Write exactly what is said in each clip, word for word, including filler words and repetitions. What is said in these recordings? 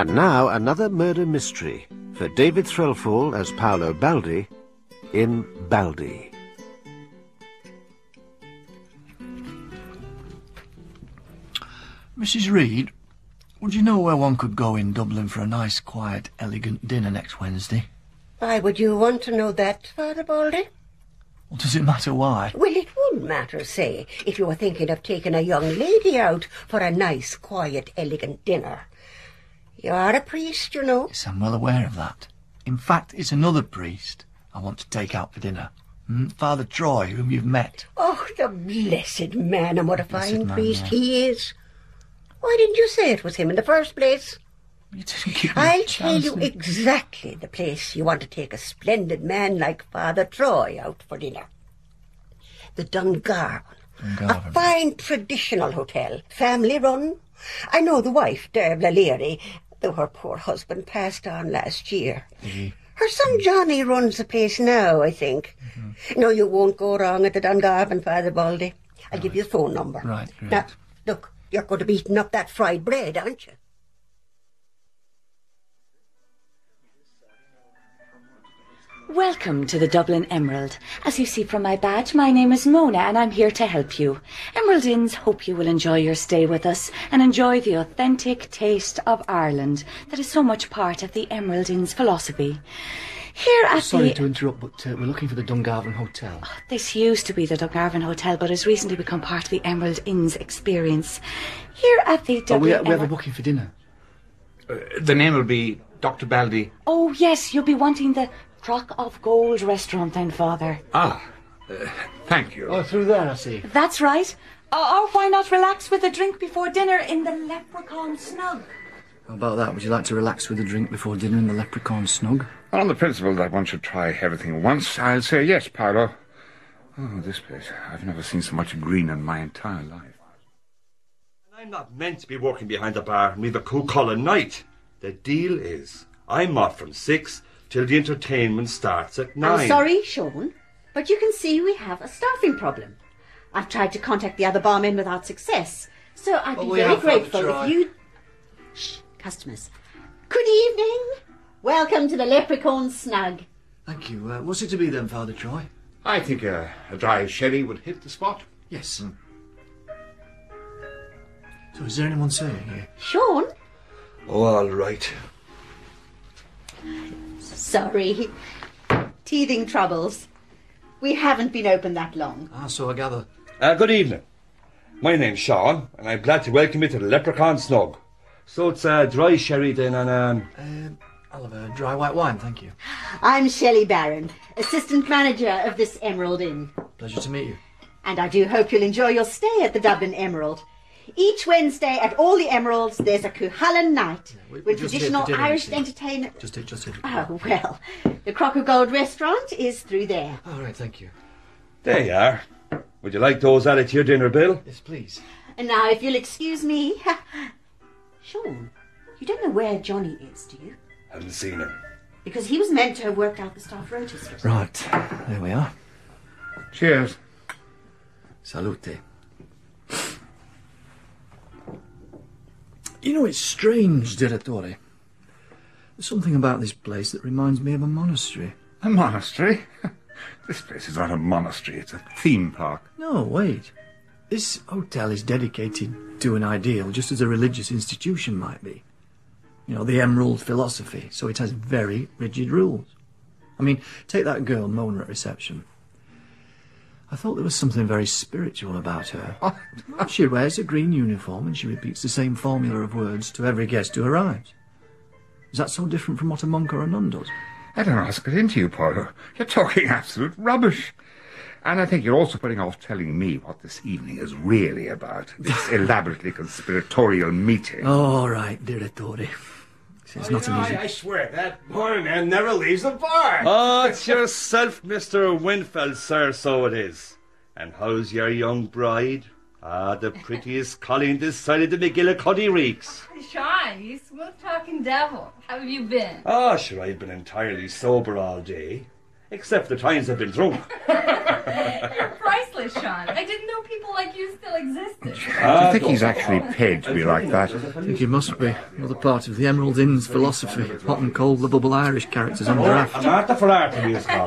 And now another murder mystery for David Threlfall as Paolo Baldi in Baldi. Missus Reed, would you know where one could go in Dublin for a nice, quiet, elegant dinner next Wednesday? Why would you want to know that, Father Baldi? Well, does it matter why? Well, it would matter, say, if you were thinking of taking a young lady out for a nice, quiet, elegant dinner. You are a priest, you know. Yes, I'm well aware of that. In fact, it's another priest I want to take out for dinner. Mm, Father Troy, whom you've met. Oh, the blessed man, and what a Blessed fine man, priest yeah. he is. Why didn't you say it was him in the first place? You didn't give me I'll a tell chance, you Nick. exactly the place you want to take a splendid man like Father Troy out for dinner. The Dungarvan. Dungarvan. A fine traditional hotel, family run. I know the wife, Dervla Leary, though her poor husband passed on last year. Mm-hmm. Her son Johnny runs the place now, I think. Mm-hmm. No, you won't go wrong at the Dungarvan, Father Baldi. I'll right. give you the phone number. Right, great. Now, look, you're going to be eating up that fried bread, aren't you? Welcome to the Dublin Emerald. As you see from my badge, my name is Mona and I'm here to help you. Emerald Inns hope you will enjoy your stay with us and enjoy the authentic taste of Ireland that is so much part of the Emerald Inn's philosophy. Here at Sorry the... to interrupt, but uh, we're looking for the Dungarvan Hotel. This used to be the Dungarvan Hotel, but has recently become part of the Emerald Inn's experience. Here at the Oh, Dublin we, we have a Emerald... booking for dinner. Uh, the name will be Doctor Baldi. Oh, yes, you'll be wanting the Crock of Gold restaurant then, Father. Ah, uh, thank you. Oh, through there, I see. That's right. Or, or why not relax with a drink before dinner in the Leprechaun Snug? How about that? Would you like to relax with a drink before dinner in the Leprechaun Snug? On the principle that one should try everything once, I'll say yes, Paolo. Oh, this place. I've never seen so much green in my entire life. I'm not meant to be working behind the bar and leave a cool collar night. The deal is, I'm off from six till the entertainment starts at nine. I'm sorry, Sean, but you can see we have a staffing problem. I've tried to contact the other barmen without success, so I'd be Oh, we very have had to grateful try. if you... Shh, customers. Good evening. Welcome to the Leprechaun Snug. Thank you. Uh, what's it to be then, Father Troy? I think uh, a dry sherry would hit the spot. Yes. Mm. So is there anyone saying here? Sean? Oh, all right. Sorry. Teething troubles. We haven't been open that long. Ah, so I gather. Uh, good evening. My name's Sean, and I'm glad to welcome you to the Leprechaun Snug. So it's uh, dry sherry then and... Um... Um, I'll have a dry white wine, thank you. I'm Shelley Barron, assistant manager of this Emerald Inn. Pleasure to meet you. And I do hope you'll enjoy your stay at the Dublin Emerald. Each Wednesday at all the Emeralds, there's a Cuchulainn night Yeah, we- we're with just here traditional for dinner, Irish you see. entertainment. Just it, just it. Oh, well, the Crock of Gold restaurant is through there. All right, thank you. There you are. Would you like those added to your dinner bill? Yes, please. And now, if you'll excuse me... Sean, you don't know where Johnny is, do you? Haven't seen him. Because he was meant to have worked out the staff rotas for us. Right, there we are. Cheers. Salute. You know, it's strange, Direttore. There's something about this place that reminds me of a monastery. A monastery? This place is not a monastery, it's a theme park. No, wait. This hotel is dedicated to an ideal, just as a religious institution might be. You know, the Emerald philosophy, so it has very rigid rules. I mean, take that girl, Mona, at reception. I thought there was something very spiritual about her. She wears a green uniform and she repeats the same formula of words to every guest who arrives. Is that so different from what a monk or a nun does? I don't know how to get into you, Paolo. You're talking absolute rubbish. And I think you're also putting off telling me what this evening is really about. This elaborately conspiratorial meeting. Oh, all right, Direttore. It's not an easy... I, I swear, that poor man never leaves the bar. Oh, it's yourself, Mister Winfeld, sir, so it is. And how's your young bride? Ah, the prettiest Colleen this side of the McGillicuddy reeks. Sean, you smooth-talking devil. How have you been? Ah, sure, I've been entirely sober all day. Except the times I've been drunk. You're priceless, Sean. I didn't know people like you still existed. Do you think he's actually paid to be like that? I think he must be. Another part of the Emerald Inn's philosophy. Hot and cold, lovable Irish characters on draft. I'm Arthur for Arthur, he is called.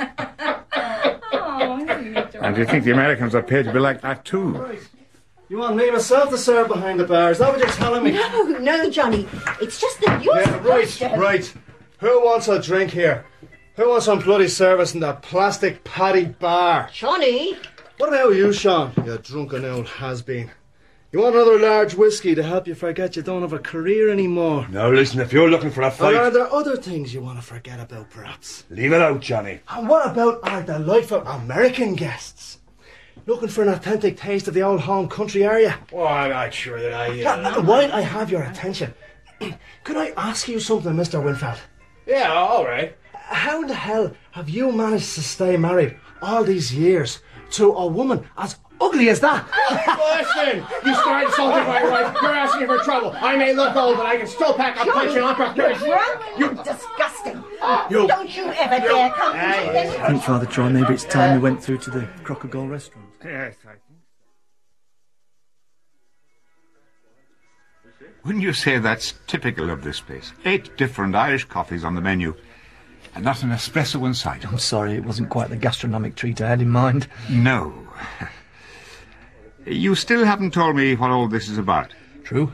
And do you think the Americans are paid to be like that too? You want me myself to serve behind the bar? Is that what you're telling me? No, no, Johnny. It's just that you're Yeah, right, supposed to... right. Who wants a drink here? Who wants some bloody service in that plastic paddy bar? Johnny! What about you, Sean? You drunken old has-been. You want another large whiskey to help you forget you don't have a career anymore? Now listen, if you're looking for a Or fight, are there other things you want to forget about, perhaps? leave it out, Johnny. And what about our delightful American guests? Looking for an authentic taste of the old home country, are you? Oh, I'm not sure that I... Uh, while I have your attention, could I ask you something, Mister Winfeld? Yeah, all right. How in the hell have you managed to stay married all these years to a woman as ugly as that? Listen, you start insulting my wife. You're asking for trouble. I may look old, but I can still pack a punch and opera. You're disgusting. You. Don't you ever dare come into this. I think, Father Troy, maybe it's time we went through to the Crocodile restaurant. Yes, I think. Wouldn't you say that's typical of this place? Eight different Irish coffees on the menu, and not an espresso in sight. I'm sorry, it wasn't quite the gastronomic treat I had in mind. No. You still haven't told me what all this is about. True.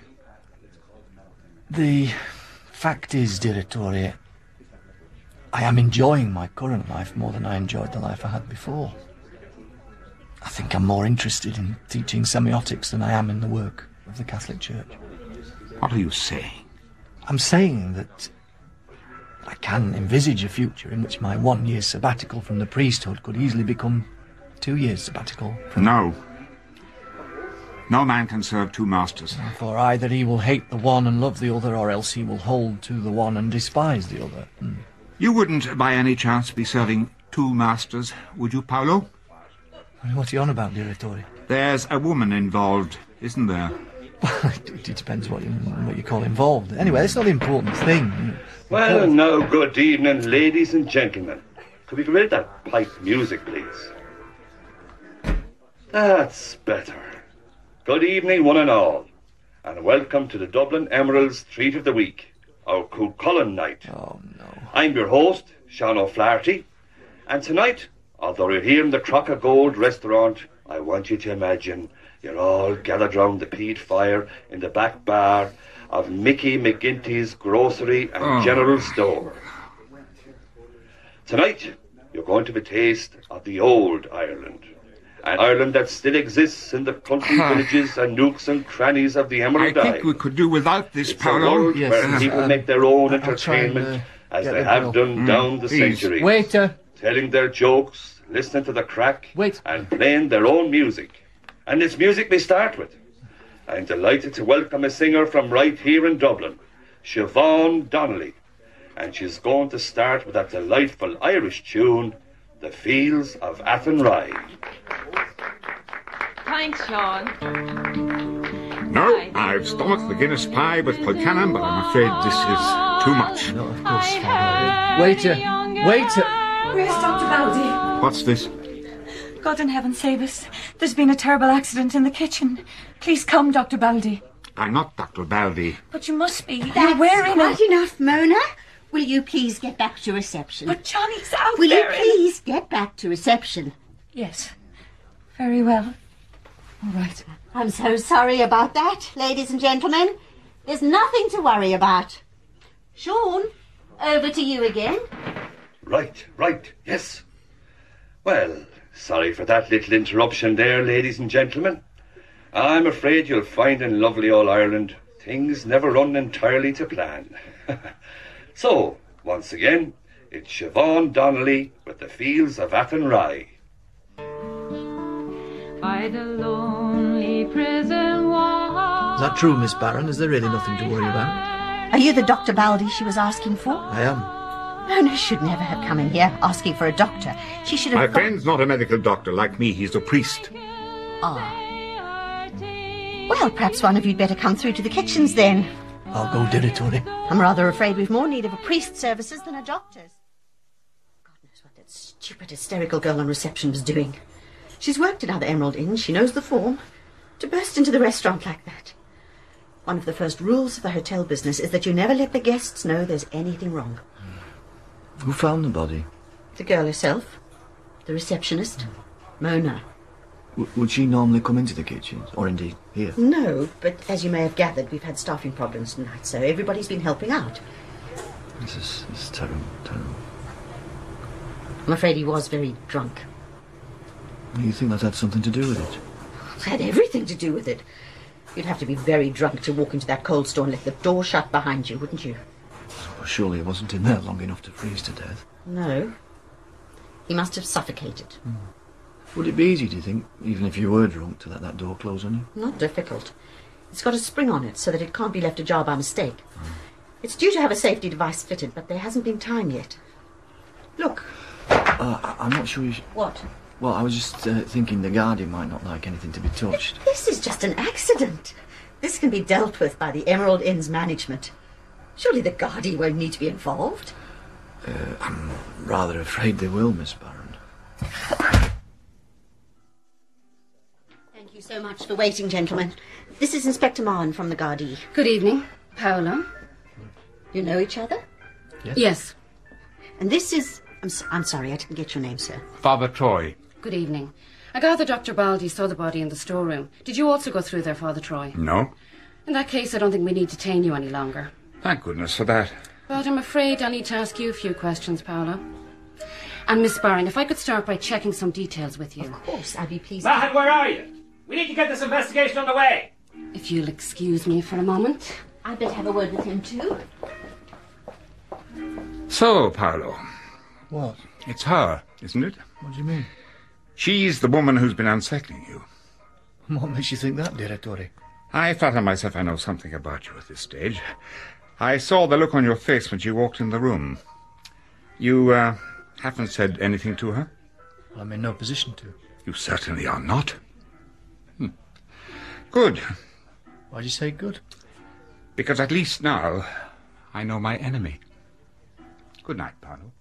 The fact is, Direttore, I am enjoying my current life more than I enjoyed the life I had before. I think I'm more interested in teaching semiotics than I am in the work of the Catholic Church. What are you saying? I'm saying that I can envisage a future in which my one year's sabbatical from the priesthood could easily become two years sabbatical from... No. No man can serve two masters. For either he will hate the one and love the other, or else he will hold to the one and despise the other. Hmm. You wouldn't, by any chance, be serving two masters, would you, Paolo? What are you on about, Direttore? There's a woman involved, isn't there? it, it depends what you, what you call involved. Anyway, that's not the important thing. Well, now, good evening, ladies and gentlemen. Could we get rid of that pipe music, please? That's better. Good evening, one and all, and welcome to the Dublin Emeralds Treat of the Week, our Cuchulainn night. Oh, no. I'm your host, Sean O'Flaherty, and tonight, although you're here in the Crock of Gold restaurant, I want you to imagine you're all gathered round the peat fire in the back bar of Mickey McGinty's Grocery and Oh. General Store. Tonight, you're going to have a taste of the old Ireland. An Ireland that still exists in the country villages and nooks and crannies of the I Emerald think Isle. we could do without this, It's a Paolo. world Yes, where yes, people um, make their own I'll try and, entertainment uh, as get they the have bill. done Mm, down the please. centuries. Waiter. Telling their jokes, listening to the crack, Wait. and playing their own music. And it's music we start with. I'm delighted to welcome a singer from right here in Dublin, Siobhan Donnelly. And she's going to start with that delightful Irish tune, The Fields of Athenry. Thanks, Sean. No, I've stomached the Guinness pie with Kilcannon, but I'm afraid this is too much. No, of course, Father. Waiter! Waiter! Where's Doctor Baldy? What's this? God in heaven save us. There's been a terrible accident in the kitchen. Please come, Doctor Baldy. I'm not Doctor Baldy. But you must be. You're That's wearing quite a... enough, Mona. Will you please get back to reception? But Johnny's out Will you there. in- please get back to reception? Yes. Very well. All right. I'm so sorry about that, ladies and gentlemen. There's nothing to worry about. Sean, over to you again. Right, right, yes. Well, sorry for that little interruption there, ladies and gentlemen. I'm afraid you'll find in lovely old Ireland things never run entirely to plan. So, once again, it's Siobhan Donnelly with The Fields of Athenry. By the lonely prison wall. Is that true, Miss Barron? Is there really nothing to worry about? Are you the Doctor Baldy she was asking for? I am. Mona should never have come in here asking for a doctor. She should have... My got- friend's not a medical doctor like me. He's a priest. Ah. Well, perhaps one of you'd better come through to the kitchens then. I'll go, Direttore. I'm rather afraid we've more need of a priest's services than a doctor's. God knows what what that stupid, hysterical girl on reception was doing. She's worked at other Emerald Inns. She knows the form. To burst into the restaurant like that. One of the first rules of the hotel business is that you never let the guests know there's anything wrong. Who found the body? The girl herself. The receptionist. Mona. W- would she normally come into the kitchen? Or indeed here? No, but as you may have gathered, we've had staffing problems tonight, so everybody's been helping out. This is, this is terrible, terrible. I'm afraid he was very drunk. You think that had something to do with it? It had everything to do with it. You'd have to be very drunk to walk into that cold store and let the door shut behind you, wouldn't you? Well, surely he wasn't in there long enough to freeze to death. No. He must have suffocated. Hmm. Would it be easy, do you think, even if you were drunk, to let that door close on you? Not difficult. It's got a spring on it so that it can't be left ajar by mistake. Mm. It's due to have a safety device fitted, but there hasn't been time yet. Look. Uh, I'm not sure you should... What? Well, I was just uh, thinking the Guardian might not like anything to be touched. This is just an accident. This can be dealt with by the Emerald Inn's management. Surely the Guardian won't need to be involved. Uh, I'm rather afraid they will, Miss Barron. Thank you so much for waiting, gentlemen. This is Inspector Marn from the Gardaí. Good evening. Paolo. You know each other? Yes. Yes. And this is... I'm, so, I'm sorry, I didn't get your name, sir. Father Troy. Good evening. I gather Doctor Baldi saw the body in the storeroom. Did you also go through there, Father Troy? No. In that case, I don't think we need to detain you any longer. Thank goodness for that. But I'm afraid I need to ask you a few questions, Paolo. And Miss Barron, if I could start by checking some details with you. Of course, I'd be pleased. Mahan, where are you? We need to get this investigation underway. If you'll excuse me for a moment. I'd better have a word with him, too. So, Paolo. What? It's her, isn't it? What do you mean? She's the woman who's been unsettling you. What makes you think that, Direttore? I flatter myself I know something about you at this stage. I saw the look on your face when she walked in the room. You, uh, haven't said anything to her? Well, I'm in no position to. You certainly are not. Hmm. Good. Why'd you say good? Because at least now I know my enemy. Good night, Paolo.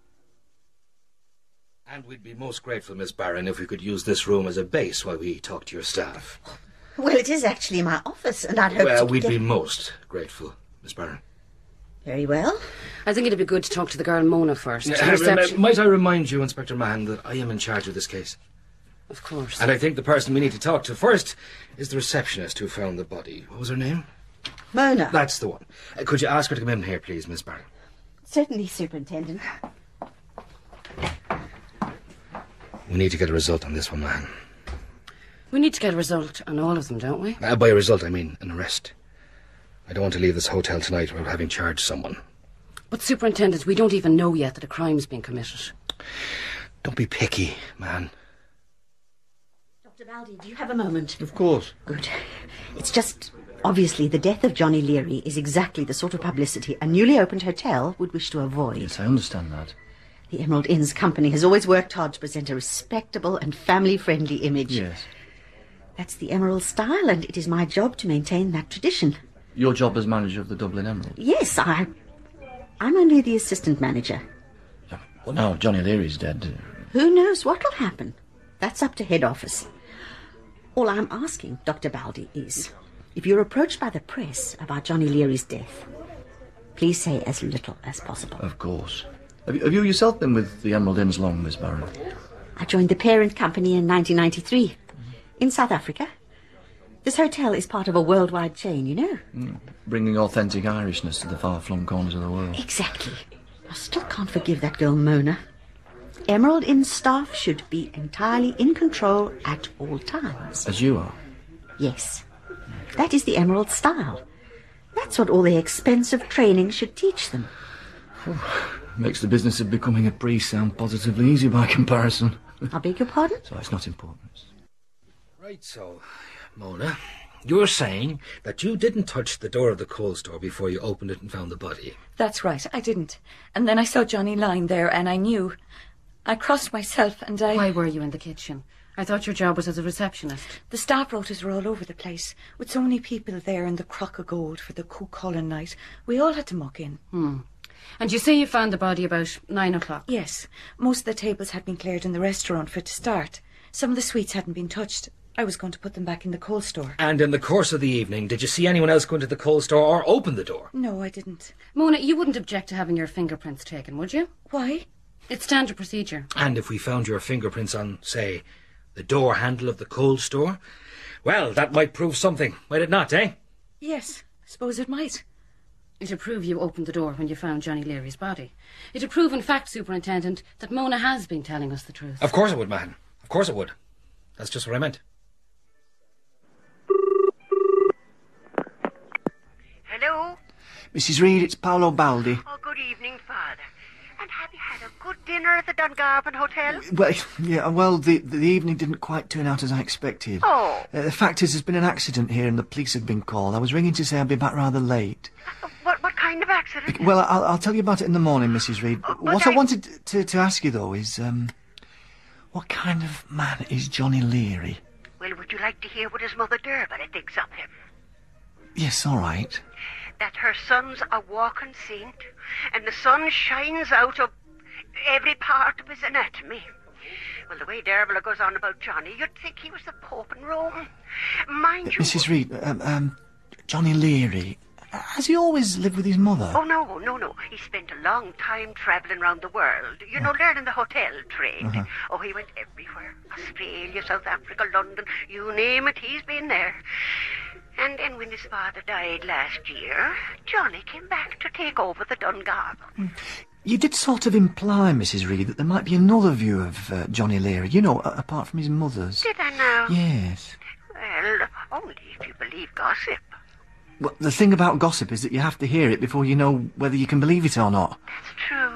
And we'd be most grateful, Miss Barron, if we could use this room as a base while we talk to your staff. Well, it is actually my office, and I'd hope Well, to we'd get... be most grateful, Miss Barron. Very well. I think it'd be good to talk to the girl Mona first. Yeah, Reception... Might I remind you, Inspector Mahan, that I am in charge of this case? Of course. And I think the person we need to talk to first is the receptionist who found the body. What was her name? Mona. That's the one. Uh, could you ask her to come in here, please, Miss Barron? Certainly, Superintendent. We need to get a result on this one, man. We need to get a result on all of them, don't we? Uh, by a result, I mean an arrest. I don't want to leave this hotel tonight without having charged someone. But, Superintendent, we don't even know yet that a crime's been committed. Don't be picky, man. Doctor Baldi, do you have a moment? Of course. Good. It's just... Obviously, the death of Johnny Leary is exactly the sort of publicity a newly opened hotel would wish to avoid. Yes, I understand that. The Emerald Inn's company has always worked hard to present a respectable and family-friendly image. Yes. That's the Emerald style, and it is my job to maintain that tradition. Your job as manager of the Dublin Emerald? Yes, I... I'm only the assistant manager. Well, now Johnny Leary's dead. Who knows what will happen? That's up to head office. All I'm asking, Doctor Baldi, is... if you're approached by the press about Johnny Leary's death, please say as little as possible. Of course. Have you, have you yourself been with the Emerald Inns long, Miss Barron? I joined the parent company in nineteen ninety-three, mm-hmm. in South Africa. This hotel is part of a worldwide chain, you know. Mm. Bringing authentic Irishness to the far-flung corners of the world. Exactly. I still can't forgive that girl Mona. Emerald Inn staff should be entirely in control at all times. As you are? Yes. That is the Emerald style. That's what all the expensive training should teach them. Oh, makes the business of becoming a priest sound positively easy by comparison. I beg your pardon? So it's not important. Right, so, Mona, you're saying that you didn't touch the door of the coal store before you opened it and found the body. That's right, I didn't. And then I saw Johnny lying there and I knew. I crossed myself and I... Why were you in the kitchen? I thought your job was as a receptionist. The staff rotors were all over the place. With so many people there in the Crock of Gold for the Cú Chulainn night, we all had to muck in. Hmm. And you say you found the body about nine o'clock? Yes. Most of the tables had been cleared in the restaurant for it to start. Some of the sweets hadn't been touched. I was going to put them back in the coal store. And in the course of the evening, did you see anyone else go into the coal store or open the door? No, I didn't. Mona, you wouldn't object to having your fingerprints taken, would you? Why? It's standard procedure. And if we found your fingerprints on, say, the door handle of the coal store, well, that might prove something, might it not, eh? Yes, I suppose it might. It'd prove you opened the door when you found Johnny Leary's body. It'd prove, in fact, Superintendent, that Mona has been telling us the truth. Of course it would, Mahon. Of course it would. That's just what I meant. Hello? Missus Reed, it's Paolo Baldi. Oh, good evening, Father. And have you had a good dinner at the Dungarvan Hotel? Well, yeah, well, the, the evening didn't quite turn out as I expected. Oh. Uh, the fact is, there's been an accident here and the police have been called. I was ringing to say I'd be back rather late. Uh, what what kind of accident? Well, I'll, I'll tell you about it in the morning, Missus Reed. Oh, what I... I wanted to, to ask you, though, is, um, what kind of man is Johnny Leary? Well, would you like to hear what his mother Dervella thinks of him? Yes, all right. That her son's a walking saint, and the sun shines out of every part of his anatomy. Well, the way Dervella goes on about Johnny, you'd think he was the Pope in Rome. Mind Uh, you... Missus Reed, um, um, Johnny Leary, has he always lived with his mother? Oh, no, no, no. He spent a long time travelling round the world, you know, learning the hotel trade. Uh-huh. Oh, he went everywhere. Australia, South Africa, London, you name it, he's been there. And then when his father died last year, Johnny came back to take over the Dungarvan. You did sort of imply, Missus Reed, that there might be another view of uh, Johnny Leary, you know, a- apart from his mother's. Did I now? Yes. Well, only if you believe gossip. Well, the thing about gossip is that you have to hear it before you know whether you can believe it or not. That's true.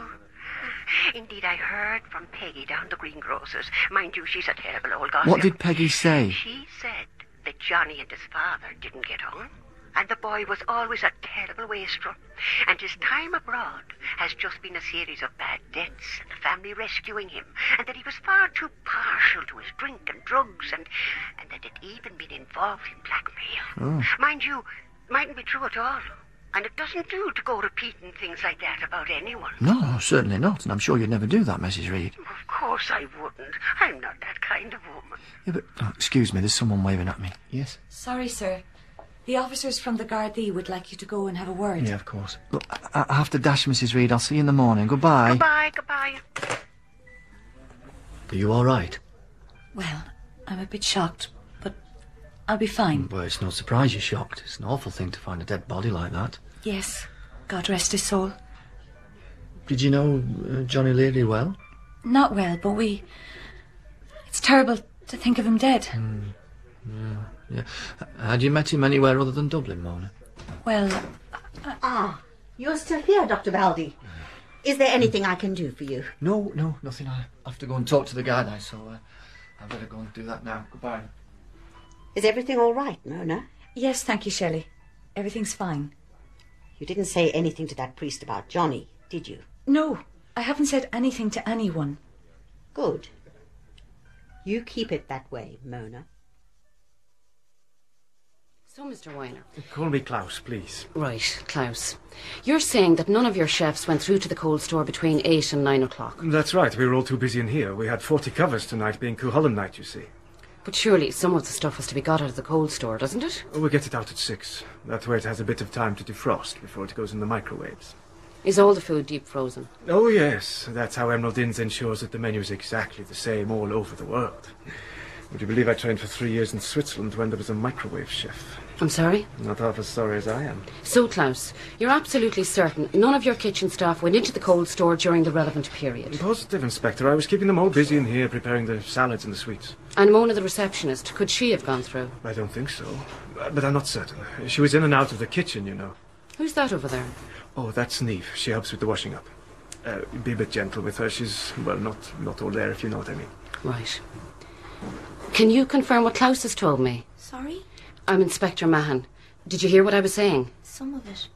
Indeed, I heard from Peggy down the greengrocer's. Mind you, she's a terrible old gossip. What did Peggy say? She said that Johnny and his father didn't get on, and the boy was always a terrible wastrel, and his time abroad has just been a series of bad debts and the family rescuing him, and that he was far too partial to his drink and drugs, and, and that he'd even been involved in blackmail. Oh. Mind you, mightn't be true at all. And it doesn't do to go repeating things like that about anyone. No, certainly not, and I'm sure you'd never do that, Missus Reed. Of course I wouldn't. I'm not that kind of woman. Yeah, but, oh, excuse me, there's someone waving at me. Yes? Sorry, sir. The officers from the Gardaí would like you to go and have a word. Yeah, of course. Look, I, I have to dash, Missus Reed. I'll see you in the morning. Goodbye. Goodbye, goodbye. Are you all right? Well, I'm a bit shocked, but I'll be fine. Well, it's no surprise you're shocked. It's an awful thing to find a dead body like that. Yes. God rest his soul. Did you know uh, Johnny Leary well? Not well, but we... It's terrible to think of him dead. Mm, yeah, yeah. Had you met him anywhere other than Dublin, Mona? Well... Uh, ah, you're still here, Doctor Baldi. Is there anything I can do for you? No, no, nothing. I have to go and talk to the guy now, so uh, I better go and do that now. Goodbye. Is everything all right, Mona? Yes, thank you, Shelley. Everything's fine. You didn't say anything to that priest about Johnny, did you? No, I haven't said anything to anyone. Good. You keep it that way, Mona. So, Mister Weiner. Call me Klaus, please. Right, Klaus. You're saying that none of your chefs went through to the coal store between eight and nine o'clock. That's right. We were all too busy in here. We had forty covers tonight, being Cuchulainn night, you see. But surely some of the stuff has to be got out of the coal store, doesn't it? Oh, we get it out at six. That way it has a bit of time to defrost before it goes in the microwaves. Is all the food deep frozen? Oh, yes. That's how Emerald Inns ensures that the menu is exactly the same all over the world. Would you believe I trained for three years in Switzerland when there was a microwave chef? I'm sorry? Not half as sorry as I am. So, Klaus, you're absolutely certain none of your kitchen staff went into the coal store during the relevant period? Positive, Inspector. I was keeping them all busy in here preparing the salads and the sweets. And Mona, the receptionist, could she have gone through? I don't think so. But I'm not certain. She was in and out of the kitchen, you know. Who's that over there? Oh, that's Neve. She helps with the washing up. Uh, be a bit gentle with her. She's, well, not, not all there, if you know what I mean. Right. Can you confirm what Klaus has told me? Sorry? I'm Inspector Mahon. Did you hear what I was saying? Some of it.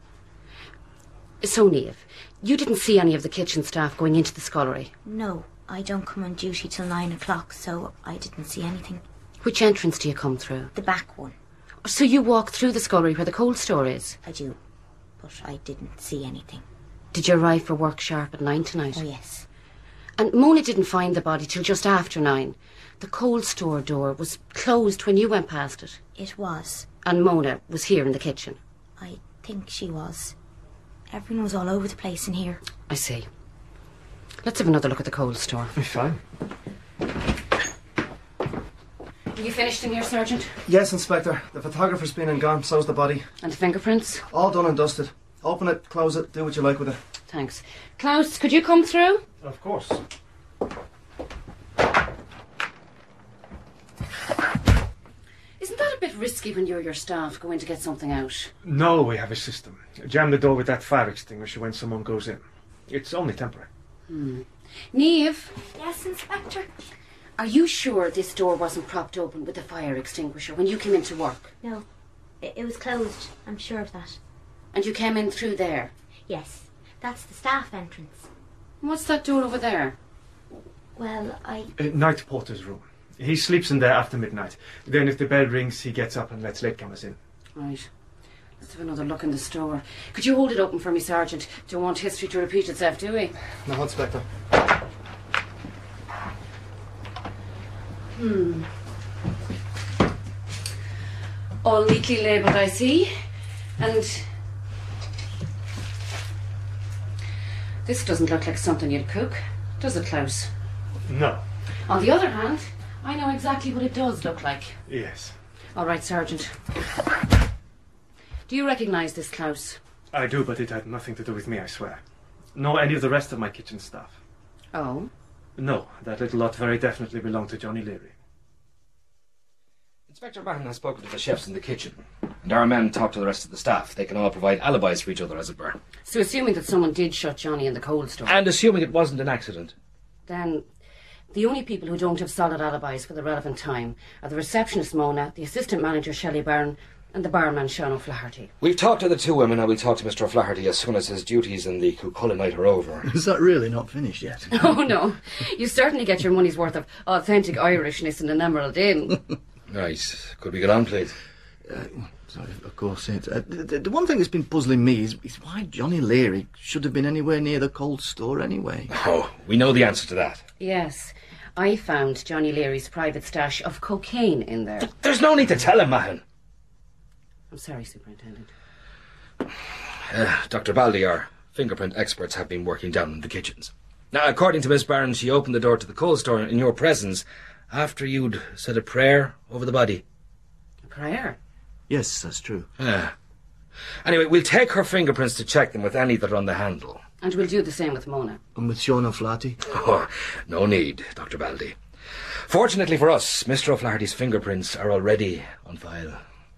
So, Neve, you didn't see any of the kitchen staff going into the scullery? No, I don't come on duty till nine o'clock, so I didn't see anything. Which entrance do you come through? The back one. So you walk through the scullery where the coal store is? I do, but I didn't see anything. Did you arrive for work sharp at nine tonight? Oh, yes. And Mona didn't find the body till just after nine. The cold store door was closed when you went past it. It was. And Mona was here in the kitchen. I think she was. Everyone was all over the place in here. I see. Let's have another look at the cold store. Fine. Are you finished in here, Sergeant? Yes, Inspector. The photographer's been and gone, so's the body. And the fingerprints? All done and dusted. Open it, close it, do what you like with it. Thanks. Klaus, could you come through? Of course. Isn't that a bit risky when you or your staff go in to get something out? No, we have a system. Jam the door with that fire extinguisher when someone goes in. It's only temporary. Hmm. Niamh? Yes, Inspector? Are you sure this door wasn't propped open with the fire extinguisher when you came into work? No. It, it was closed. I'm sure of that. And you came in through there? Yes. That's the staff entrance. What's that door over there? Well, I... Uh, night porter's room. He sleeps in there after midnight. Then if the bell rings, he gets up and lets latecomers in. Right. Let's have another look in the store. Could you hold it open for me, Sergeant? Don't want history to repeat itself, do we? No, Inspector. Hmm. All neatly labelled, I see. And this doesn't look like something you'd cook, does it, Klaus? No. On the other hand, I know exactly what it does look like. Yes. All right, Sergeant. Do you recognise this, Klaus? I do, but it had nothing to do with me, I swear. Nor any of the rest of my kitchen staff. Oh? No, that little lot very definitely belonged to Johnny Leary. Inspector Martin has spoken to the chefs in the kitchen, and our men talked to the rest of the staff. They can all provide alibis for each other, as it were. So assuming that someone did shut Johnny in the cold store... And assuming it wasn't an accident. Then the only people who don't have solid alibis for the relevant time are the receptionist Mona, the assistant manager Shelley Byrne, and the barman Sean O'Flaherty. We've talked to the two women, and we'll talk to Mister O'Flaherty as soon as his duties in the Cuchulainn night are over. Is that really not finished yet? Oh, no. You certainly get your money's worth of authentic Irishness in an Emerald Inn. Right. Could we get on, please? Uh, sorry, of course. It, uh, the, the one thing that's been puzzling me is, is why Johnny Leary should have been anywhere near the cold store anyway. Oh, we know the answer to that. Yes. I found Johnny Leary's private stash of cocaine in there. Th- there's no need to tell him, Mahon. I'm sorry, Superintendent. Uh, Doctor Baldy, our fingerprint experts, have been working down in the kitchens. Now, according to Miss Barron, she opened the door to the coal store in your presence after you'd said a prayer over the body. A prayer? Yes, that's true. Ah. Anyway, we'll take her fingerprints to check them with any that are on the handle. And we'll do the same with Mona. And with Sean O'Flaherty? Oh, no need, Doctor Baldy. Fortunately for us, Mister O'Flaherty's fingerprints are already on file.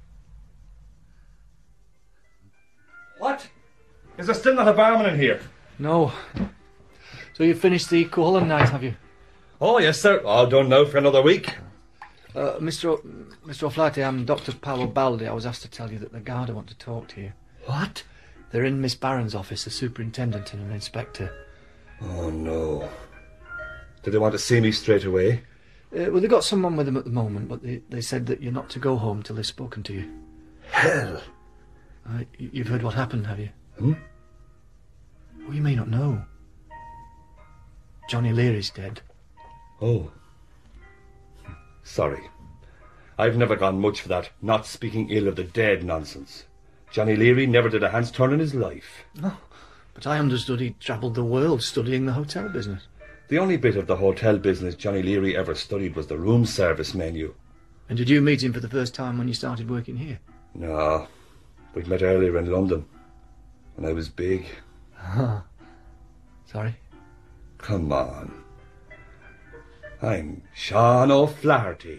What? Is there still not a barman in here? No. So you've finished the Cuchulainn night, have you? Oh, yes, sir. All done now for another week. Uh, Mister O- Mister O'Flaherty, I'm Doctor Paolo Baldi. I was asked to tell you that the Garda want to talk to you. What? They're in Miss Barron's office, a superintendent and an inspector. Oh, no. Do they want to see me straight away? Uh, well, they've got someone with them at the moment, but they, they said that you're not to go home till they've spoken to you. Hell. Uh, y- you've heard what happened, have you? Hmm? Oh, you may not know. Johnny Leary's dead. Oh. Sorry. I've never gone much for that not speaking ill of the dead nonsense. Johnny Leary never did a hand's turn in his life. No, but I understood he travelled the world studying the hotel business. The only bit of the hotel business Johnny Leary ever studied was the room service menu. And did you meet him for the first time when you started working here? No. We'd met earlier in London, when I was big. Huh. Sorry? Come on. I'm Sean O'Flaherty.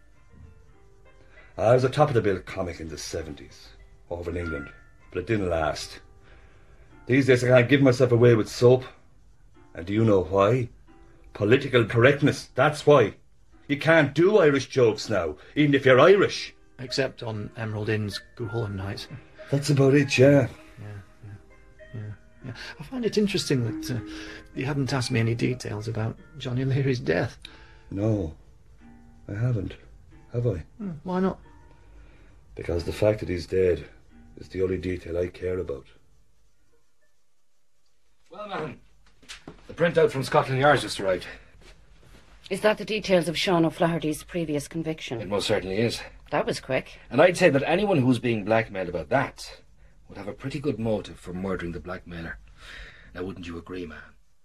I was a top-of-the-bill comic in the seventies, over in England, but it didn't last. These days I can't give myself away with soap. And do you know why? Political correctness, that's why. You can't do Irish jokes now, even if you're Irish. Except on Emerald Inn's Cuchulainn night. That's about it, yeah. Yeah, yeah, yeah, yeah. I find it interesting that uh, you haven't asked me any details about Johnny Leary's death. No, I haven't, have I? Hmm, why not? Because the fact that he's dead is the only detail I care about. Well, man, the printout from Scotland Yard's just arrived. Is that the details of Sean O'Flaherty's previous conviction? It most certainly is. That was quick. And I'd say that anyone who's being blackmailed about that would have a pretty good motive for murdering the blackmailer. Now, wouldn't you agree, man?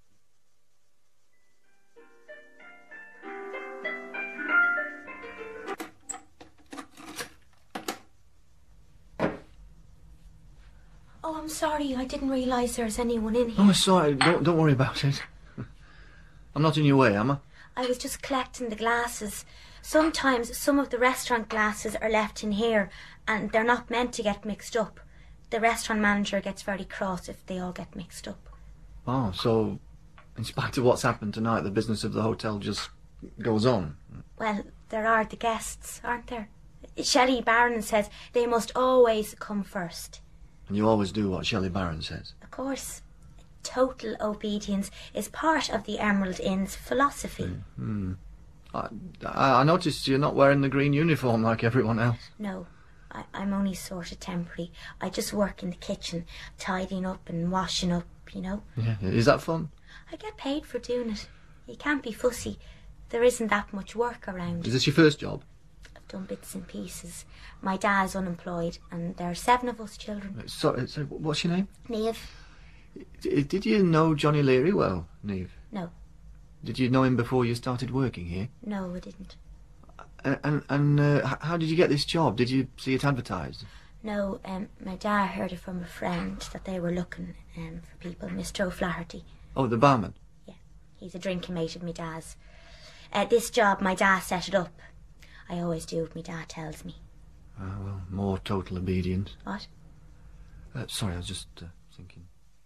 Oh, I'm sorry. I didn't realise there was anyone in here. Oh, sorry. Don't, don't worry about it. I'm not in your way, am I? I was just collecting the glasses. Sometimes some of the restaurant glasses are left in here and they're not meant to get mixed up. The restaurant manager gets very cross if they all get mixed up. Oh, so in spite of what's happened tonight, the business of the hotel just goes on? Well, there are the guests, aren't there? Shelley Barron says they must always come first. And you always do what Shelley Barron says? Of course. Total obedience is part of the Emerald Inn's philosophy. Mm. I, I noticed you're not wearing the green uniform like everyone else. No, I, I'm only sort of temporary. I just work in the kitchen, tidying up and washing up, you know. Yeah, is that fun? I get paid for doing it. You can't be fussy. There isn't that much work around. Is this your first job? I've done bits and pieces. My dad's unemployed and there are seven of us children. Sorry, sorry what's your name? Niamh. D- did you know Johnny Leary well, Niamh? No. Did you know him before you started working here? No, I didn't. And and, and uh, how did you get this job? Did you see it advertised? No, um, my dad heard it from a friend that they were looking um, for people, Mister O'Flaherty. Oh, the barman? Yeah, he's a drinking mate of my dad's. Uh, this job, my dad set it up. I always do what my dad tells me. Ah, uh, well, more total obedience. What? Uh, sorry, I was just uh, thinking.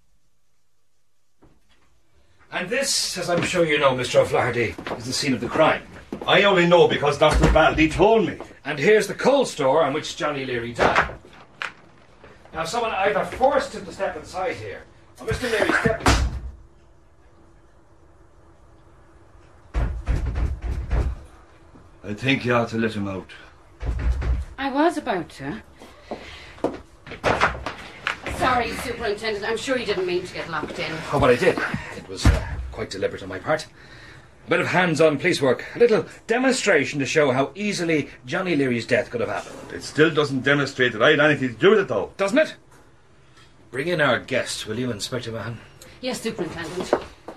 And this, as I'm sure you know, Mister O'Flaherty, is the scene of the crime. I only know because Doctor Baldy told me. And here's the coal store on which Johnny Leary died. Now, someone either forced him to step inside here, or Mister Leary stepped... I think you ought to let him out. I was about to. Sorry, Superintendent. I'm sure you didn't mean to get locked in. Oh, but I did. It was uh, quite deliberate on my part. A bit of hands-on police work. A little demonstration to show how easily Johnny Leary's death could have happened. It still doesn't demonstrate that I had anything to do with it, though. Doesn't it? Bring in our guest, will you, Inspector Mahan? Yes, Superintendent.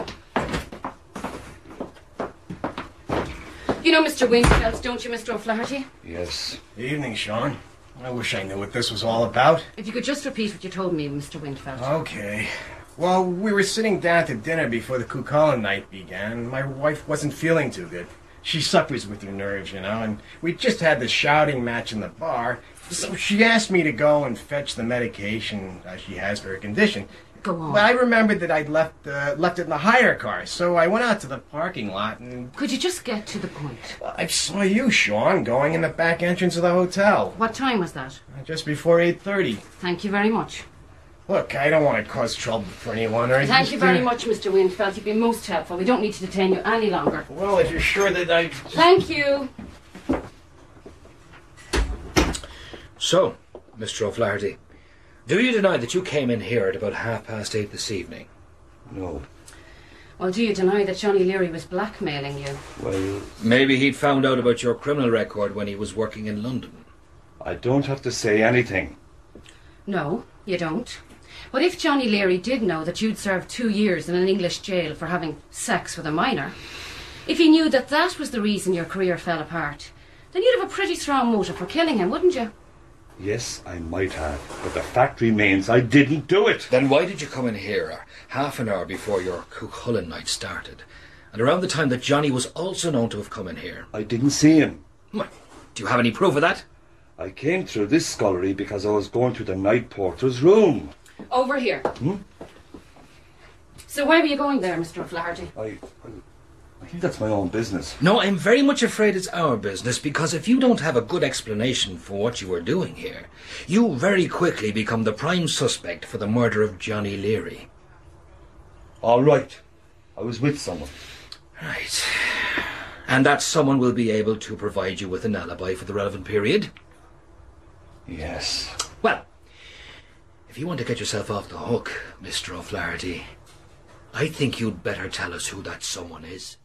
You know Mister Wingfield, don't you, Mister O'Flaherty? Yes. Evening, Sean. I wish I knew what this was all about. If you could just repeat what you told me, Mister Wingfield. Okay. Well, we were sitting down to dinner before the Cuchulainn night began. My wife wasn't feeling too good. She suffers with her nerves, you know, and we just had this shouting match in the bar. So she asked me to go and fetch the medication uh, she has for her condition. Go on. Well, I remembered that I'd left uh, left it in the hire car, so I went out to the parking lot and... Could you just get to the point? Well, I saw you, Sean, going in the back entrance of the hotel. What time was that? Uh, just before eight thirty. Thank you very much. Look, I don't want to cause trouble for anyone or anything. Thank you very much, Mister Wingfield. You've been most helpful. We don't need to detain you any longer. Well, if you're sure that I... Just... Thank you. So, Mister O'Flaherty, do you deny that you came in here at about half past eight this evening? No. Well, do you deny that Johnny Leary was blackmailing you? Well... Maybe he'd found out about your criminal record when he was working in London. I don't have to say anything. No, you don't. But if Johnny Leary did know that you'd served two years in an English jail for having sex with a minor, if he knew that that was the reason your career fell apart, then you'd have a pretty strong motive for killing him, wouldn't you? Yes, I might have, but the fact remains I didn't do it. Then why did you come in here half an hour before your Cuchulainn night started, and around the time that Johnny was also known to have come in here? I didn't see him. Well, do you have any proof of that? I came through this scullery because I was going to the night porter's room. Over here. Hmm? So why were you going there, Mister O'Flaherty? I, I, I think that's my own business. No, I'm very much afraid it's our business, because if you don't have a good explanation for what you were doing here, you very quickly become the prime suspect for the murder of Johnny Leary. All right. I was with someone. Right. And that someone will be able to provide you with an alibi for the relevant period? Yes. Well, if you want to get yourself off the hook, Mister O'Flaherty, I think you'd better tell us who that someone is.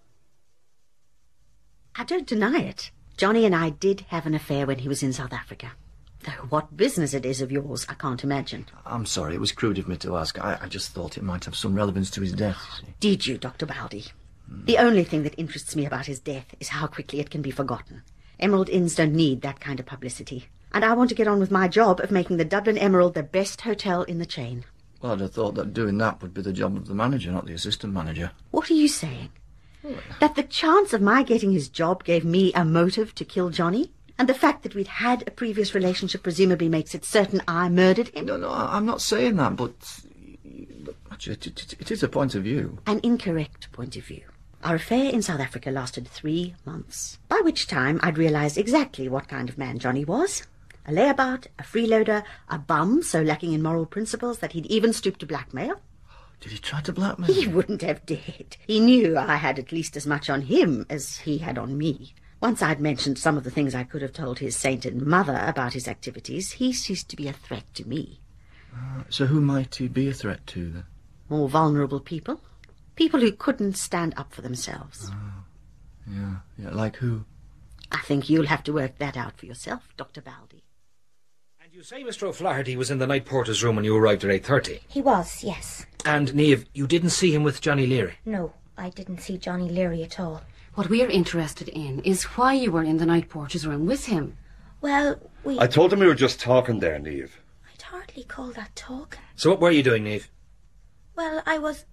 I don't deny it. Johnny and I did have an affair when he was in South Africa. Though what business it is of yours, I can't imagine. I'm sorry, it was crude of me to ask. I, I just thought it might have some relevance to his death. You see. Did you, Doctor Baldy? Mm. The only thing that interests me about his death is how quickly it can be forgotten. Emerald Inns don't need that kind of publicity. And I want to get on with my job of making the Dublin Emerald the best hotel in the chain. Well, I'd have thought that doing that would be the job of the manager, not the assistant manager. What are you saying? Oh. That the chance of my getting his job gave me a motive to kill Johnny? And the fact that we'd had a previous relationship presumably makes it certain I murdered him? No, no, I'm not saying that, but... Actually, it, it, it is a point of view. An incorrect point of view. Our affair in South Africa lasted three months, by which time I'd realised exactly what kind of man Johnny was. A layabout, a freeloader, a bum so lacking in moral principles that he'd even stooped to blackmail. Did he try to blackmail? He wouldn't have dared. He knew I had at least as much on him as he had on me. Once I'd mentioned some of the things I could have told his sainted mother about his activities, he ceased to be a threat to me. Uh, so who might he be a threat to, then? More vulnerable people. People who couldn't stand up for themselves. Oh, yeah, yeah, like who? I think you'll have to work that out for yourself, Doctor Baldy. And you say Mister O'Flaherty was in the night porter's room when you arrived at eight thirty? He was, yes. And, Niamh, you didn't see him with Johnny Leary? No, I didn't see Johnny Leary at all. What we're interested in is why you were in the night porter's room with him. Well, we... I told him we were just talking there, Niamh. I'd hardly call that talking. So what were you doing, Niamh? Well, I was...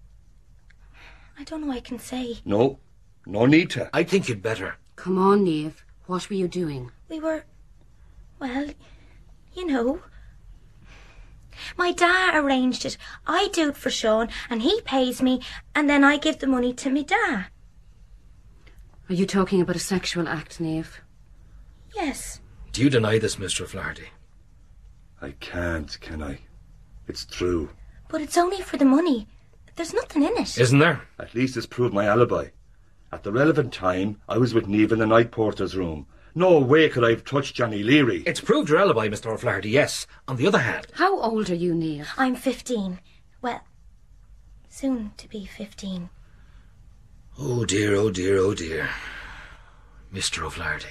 I don't know what I can say. No, no need to. I think you'd better. Come on, Niamh. What were you doing? We were... Well, you know... My dad arranged it. I do it for Sean, and he pays me, and then I give the money to me dad. Are you talking about a sexual act, Niamh? Yes. Do you deny this, Mister O'Flaherty? I can't, can I? It's true. But it's only for the money. There's nothing in it. Isn't there? At least it's proved my alibi. At the relevant time, I was with Niamh in the night porter's room. No way could I have touched Johnny Leary. It's proved your alibi, Mister O'Flaherty, yes. On the other hand... How old are you, Niamh? I'm fifteen. Well, soon to be fifteen. Oh dear, oh dear, oh dear. Mister O'Flaherty.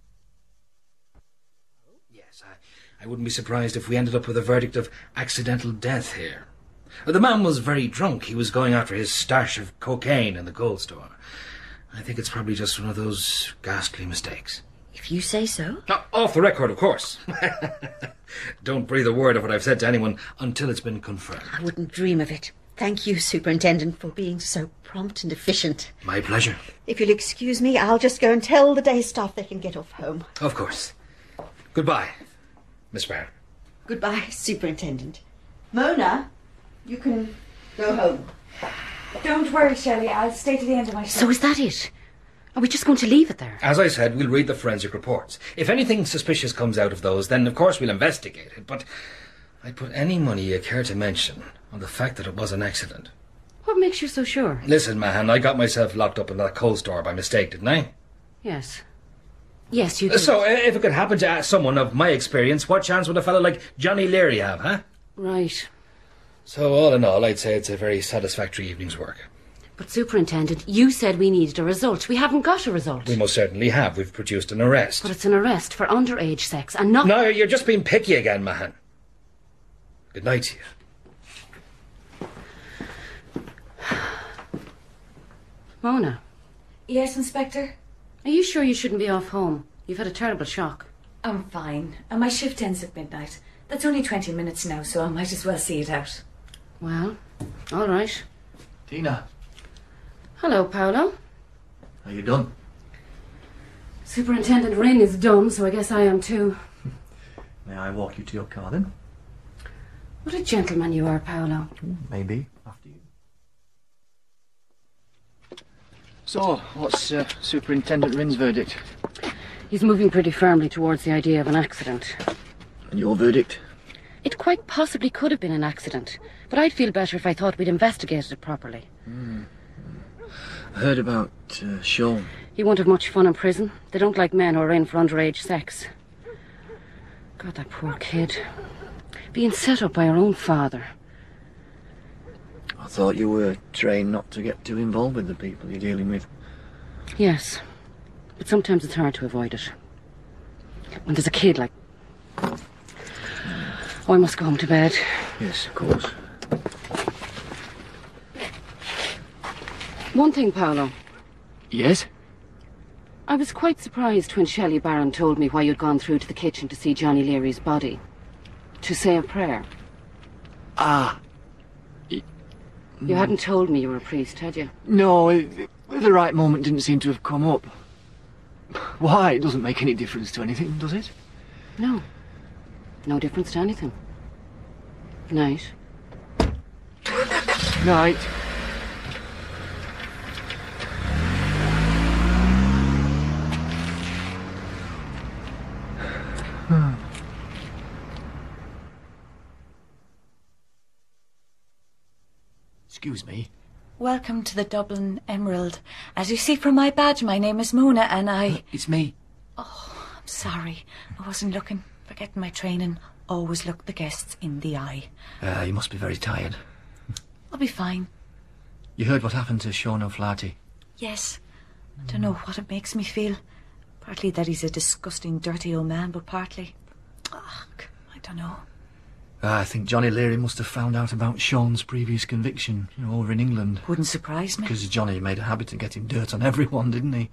Yes, I, I wouldn't be surprised if we ended up with a verdict of accidental death here. The man was very drunk. He was going after his stash of cocaine in the gold store. I think it's probably just one of those ghastly mistakes. If you say so. Now, off the record, of course. Don't breathe a word of what I've said to anyone until it's been confirmed. I wouldn't dream of it. Thank you, Superintendent, for being so prompt and efficient. My pleasure. If you'll excuse me, I'll just go and tell the day staff they can get off home. Of course. Goodbye, Miss Brown. Goodbye, Superintendent. Mona, you can go home. Don't worry, Shelley. I'll stay to the end of my shift. So is that it? Are we just going to leave it there? As I said, we'll read the forensic reports. If anything suspicious comes out of those, then of course we'll investigate it. But I'd put any money you care to mention on the fact that it was an accident. What makes you so sure? Listen, Mahan, I got myself locked up in that coal store by mistake, didn't I? Yes. Yes, you did. So, if it could happen to someone of my experience, what chance would a fellow like Johnny Leary have, huh? Right. So, all in all, I'd say it's a very satisfactory evening's work. But, Superintendent, you said we needed a result. We haven't got a result. We most certainly have. We've produced an arrest. But it's an arrest for underage sex and not... No, you're just being picky again, Mahan. Good night to you. Mona. Yes, Inspector? Are you sure you shouldn't be off home? You've had a terrible shock. I'm fine. And my shift ends at midnight. That's only twenty minutes now, so I might as well see it out. Well, all right. Tina. Hello, Paolo. Are you done? Superintendent Wren is done, so I guess I am too. May I walk you to your car, then? What a gentleman you are, Paolo. Maybe. After you. So, what's uh, Superintendent Wren's verdict? He's moving pretty firmly towards the idea of an accident. And your verdict? It quite possibly could have been an accident, but I'd feel better if I thought we'd investigated it properly. Mm. I heard about uh, Sean. He won't have much fun in prison. They don't like men who are in for underage sex. God, that poor kid. Being set up by her own father. I thought you were trained not to get too involved with the people you're dealing with. Yes, but sometimes it's hard to avoid it. When there's a kid like... Oh, I must go home to bed. Yes, of course. One thing, Paolo. Yes? I was quite surprised when Shelley Barron told me why you'd gone through to the kitchen to see Johnny Leary's body. To say a prayer. Ah. You hadn't told me you were a priest, had you? No, it, it, the right moment didn't seem to have come up. Why? It doesn't make any difference to anything, does it? No. No difference to anything. Night. Night. Excuse me. Welcome to the Dublin Emerald. As you see from my badge, my name is Mona and I... Uh, it's me. Oh, I'm sorry. I wasn't looking. Forgetting my training. Always look the guests in the eye. Uh, you must be very tired. I'll be fine. You heard what happened to Sean O'Flaherty? Yes. I don't know what it makes me feel. Partly that he's a disgusting, dirty old man, but partly... Oh, I don't know. I think Johnny Leary must have found out about Sean's previous conviction, you know, over in England. Wouldn't surprise me. Because Johnny made a habit of getting dirt on everyone, didn't he?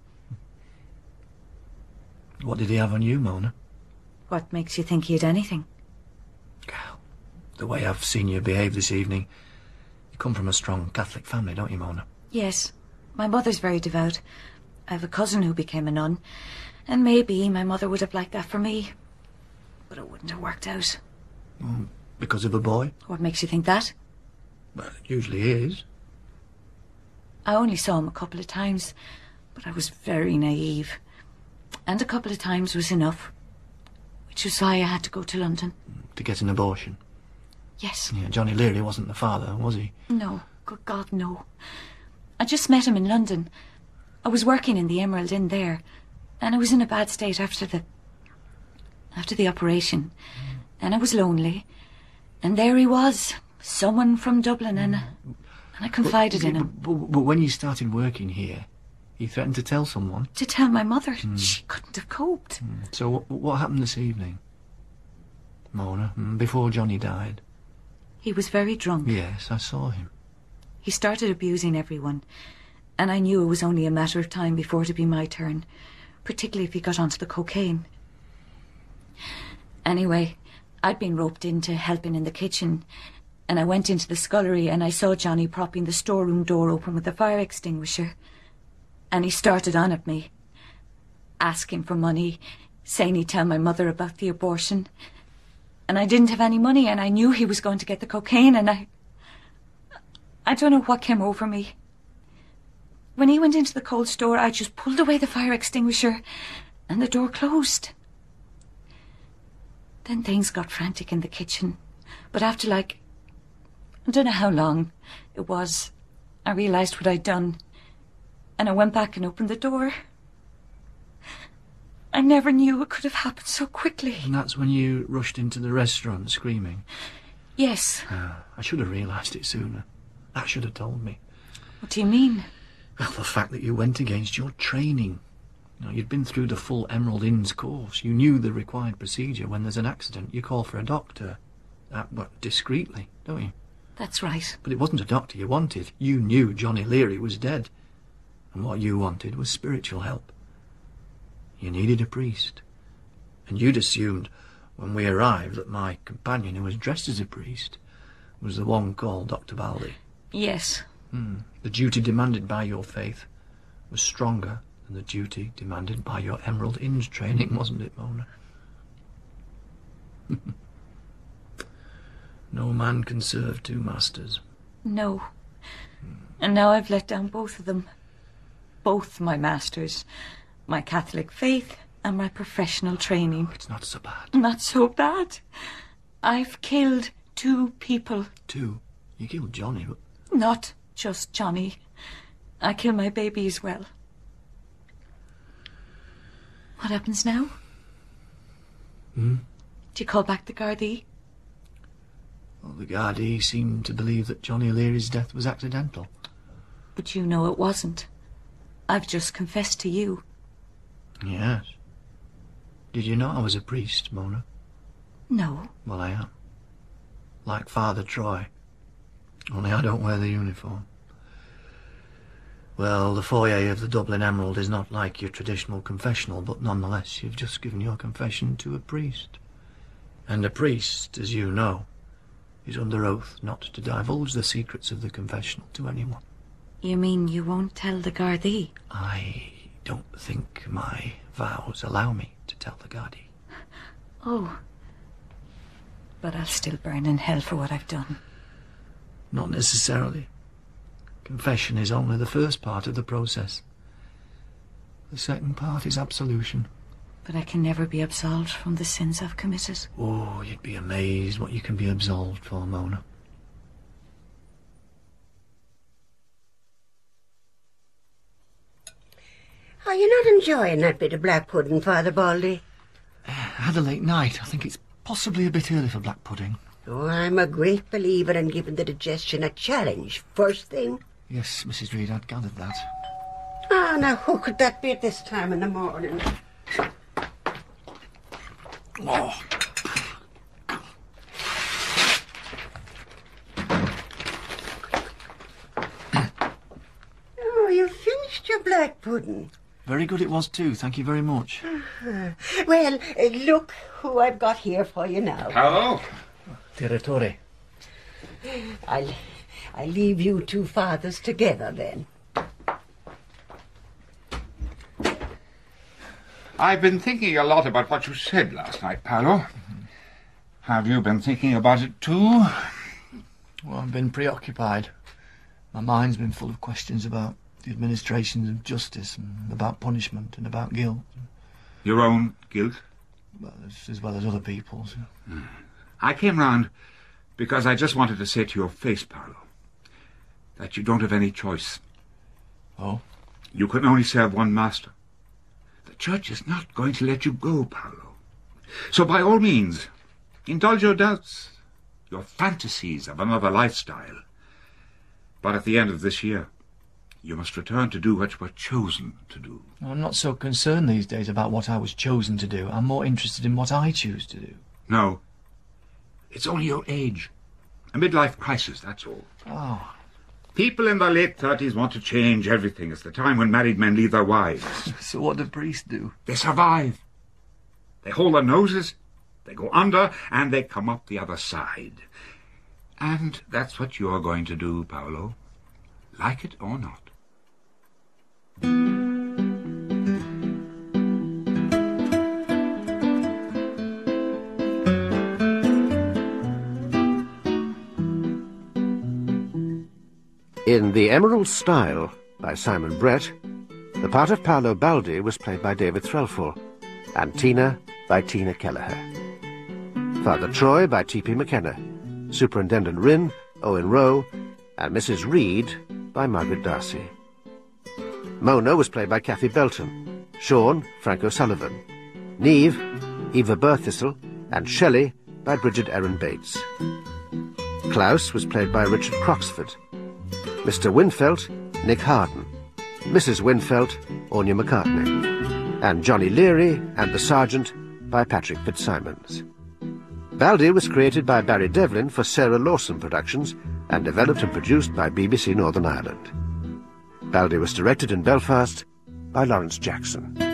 What did he have on you, Mona? What makes you think he had anything? The way I've seen you behave this evening. You come from a strong Catholic family, don't you, Mona? Yes. My mother's very devout. I have a cousin who became a nun. And maybe my mother would have liked that for me. But it wouldn't have worked out. Mm, because of a boy? What makes you think that? Well, it usually is. I only saw him a couple of times, but I was very naive. And a couple of times was enough. Which was why I had to go to London. To get an abortion? Yes. Yeah, Johnny Leary wasn't the father, was he? No. Good God, no. I just met him in London. I was working in the Emerald Inn there, and I was in a bad state after the... after the operation. And I was lonely. And there he was, someone from Dublin, and, and I confided but, in him. But, but when you started working here, he threatened to tell someone? To tell my mother. Mm. She couldn't have coped. Mm. So what, what happened this evening? Mona, before Johnny died? He was very drunk. Yes, I saw him. He started abusing everyone. And I knew it was only a matter of time before it'd be my turn. Particularly if he got onto the cocaine. Anyway, I'd been roped into helping in the kitchen, and I went into the scullery and I saw Johnny propping the storeroom door open with a fire extinguisher. And he started on at me, asking for money, saying he'd tell my mother about the abortion. And I didn't have any money, and I knew he was going to get the cocaine, and I... I don't know what came over me. When he went into the cold store, I just pulled away the fire extinguisher, and the door closed. Then things got frantic in the kitchen. But after, like, I don't know how long it was, I realised what I'd done. And I went back and opened the door. I never knew it could have happened so quickly. And that's when you rushed into the restaurant screaming? Yes. Uh, I should have realised it sooner. That should have told me. What do you mean? Well, the fact that you went against your training. You know, you'd been through the full Emerald Inn's course. You knew the required procedure. When there's an accident, you call for a doctor. Uh, but discreetly, don't you? That's right. But it wasn't a doctor you wanted. You knew Johnny Leary was dead. And what you wanted was spiritual help. You needed a priest. And you'd assumed, when we arrived, that my companion, who was dressed as a priest, was the one called Doctor Baldy. Yes. Hmm. The duty demanded by your faith was stronger than the duty demanded by your Emerald Inn's training, wasn't it, Mona? No man can serve two masters. No. And now I've let down both of them. Both my masters. My Catholic faith and my professional training. It's not so bad. Not so bad. I've killed two people. Two? You killed Johnny, but... Not just Johnny. I killed my baby as well. What happens now? Hmm? Do you call back the Gardaí? Well, the Gardaí seemed to believe that Johnny Leary's death was accidental. But you know it wasn't. I've just confessed to you. Yes. Did you know I was a priest, Mona? No. Well, I am. Like Father Troy. Only I don't wear the uniform. Well, the foyer of the Dublin Emerald is not like your traditional confessional, but nonetheless you've just given your confession to a priest. And a priest, as you know, is under oath not to divulge the secrets of the confessional to anyone. You mean you won't tell the Gardaí? I don't think my vows allow me to tell the Gardaí. Oh. But I'll still burn in hell for what I've done. Not necessarily. Confession is only the first part of the process. The second part is absolution. But I can never be absolved from the sins I've committed. Oh, you'd be amazed what you can be absolved for, Mona. Are you not enjoying that bit of black pudding, Father Baldy? I had a late night. I think it's possibly a bit early for black pudding. Oh, I'm a great believer in giving the digestion a challenge, first thing. Yes, Missus Reed, I'd gathered that. Ah, now who could that be at this time in the morning? Oh. Oh, you finished your black pudding. Very good it was too, thank you very much. Uh, well, uh, look who I've got here for you now. Hello? Direttore. I'll, I'll leave you two fathers together then. I've been thinking a lot about what you said last night, Paolo. Mm-hmm. Have you been thinking about it too? Well, I've been preoccupied. My mind's been full of questions about the administration of justice, and about punishment, and about guilt. Your own guilt? Well, as, as well as other people's. Mm. I came round because I just wanted to say to your face, Paolo, that you don't have any choice. Oh? You can only serve one master. The Church is not going to let you go, Paolo. So by all means, indulge your doubts, your fantasies of another lifestyle. But at the end of this year, you must return to do what you were chosen to do. I'm not so concerned these days about what I was chosen to do. I'm more interested in what I choose to do. No. It's only your age. A midlife crisis, that's all. Oh. People in their late thirties want to change everything. It's the time when married men leave their wives. So what do priests do? They survive. They hold their noses, they go under, and they come up the other side. And that's what you're going to do, Paolo. Like it or not. In The Emerald Style, by Simon Brett, the part of Paolo Baldi was played by David Threlfall, and Tina by Tina Kelleher. Father Troy by T P McKenna, Superintendent Rynn, Owen Rowe, and Missus Reed by Margaret Darcy. Mona was played by Kathy Belton, Sean, Frank O'Sullivan, Neve, Eva Berthistle, and Shelley by Bridget Erin Bates. Klaus was played by Richard Croxford, Mister Winfelt, Nick Harden, Missus Winfelt, Anya McCartney, and Johnny Leary and the Sergeant by Patrick Fitzsimons. Baldi was created by Barry Devlin for Sarah Lawson Productions and developed and produced by B B C Northern Ireland. Baldi was directed in Belfast by Lawrence Jackson.